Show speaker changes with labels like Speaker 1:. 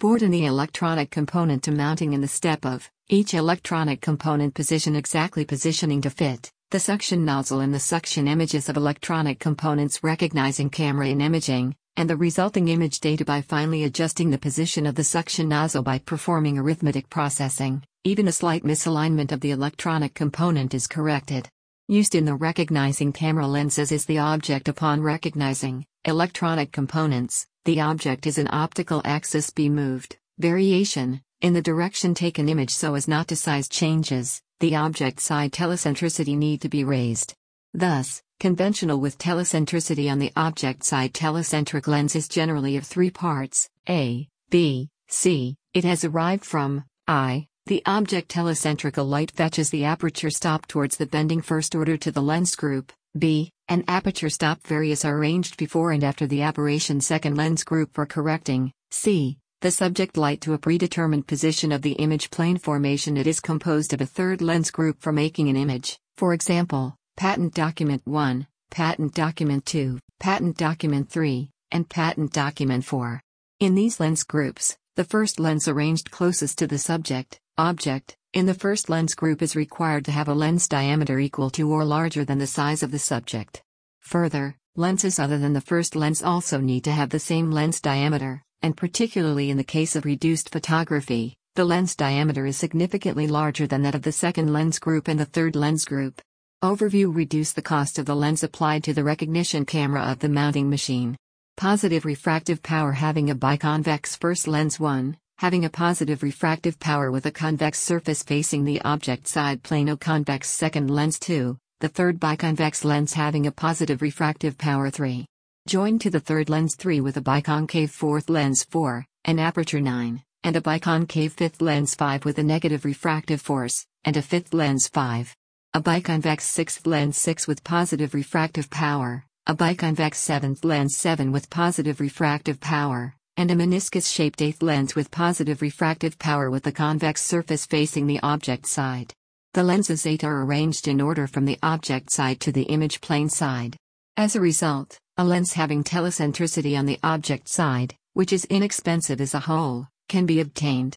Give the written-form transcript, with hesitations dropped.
Speaker 1: Board in the electronic component to mounting in the step of each electronic component position exactly positioning to fit the suction nozzle in the suction images of electronic components recognizing camera in imaging, and the resulting image data by finally adjusting the position of the suction nozzle by performing arithmetic processing. Even a slight misalignment of the electronic component is corrected. Used in the recognizing camera lenses is the object upon recognizing electronic components. The object is an optical axis be moved, variation, in the direction taken image so as not to size changes, the object side telecentricity need to be raised. Thus, conventional with telecentricity on the object side telecentric lens is generally of three parts, A, B, C. It has arrived from I. The object telecentrical light fetches the aperture stop towards the bending first order to the lens group. B. An aperture stop various are arranged before and after the aberration second lens group for correcting. C. The subject light to a predetermined position of the image plane formation. It is composed of a third lens group for making an image. For example, Patent Document 1, Patent Document 2, Patent Document 3, and Patent Document 4. In these lens groups, the first lens arranged closest to the subject, object, in the first lens group is required to have a lens diameter equal to or larger than the size of the subject. Further, lenses other than the first lens also need to have the same lens diameter, and particularly in the case of reduced photography, the lens diameter is significantly larger than that of the second lens group and the third lens group. Overview: reduce the cost of the lens applied to the recognition camera of the mounting machine. Positive refractive power. Having a biconvex first lens 1, having a positive refractive power with a convex surface facing the object side plane. O convex second lens 2, the third biconvex lens having a positive refractive power 3. Joined to the third lens 3 with a biconcave fourth lens 4, an aperture 9, and a biconcave fifth lens 5 with a negative refractive force, and a fifth lens 5. A biconvex sixth lens 6 with positive refractive power, a biconvex seventh lens 7 with positive refractive power, and a meniscus-shaped eighth lens with positive refractive power with the convex surface facing the object side. The lenses 8 are arranged in order from the object side to the image plane side. As a result, a lens having telecentricity on the object side, which is inexpensive as a whole, can be obtained.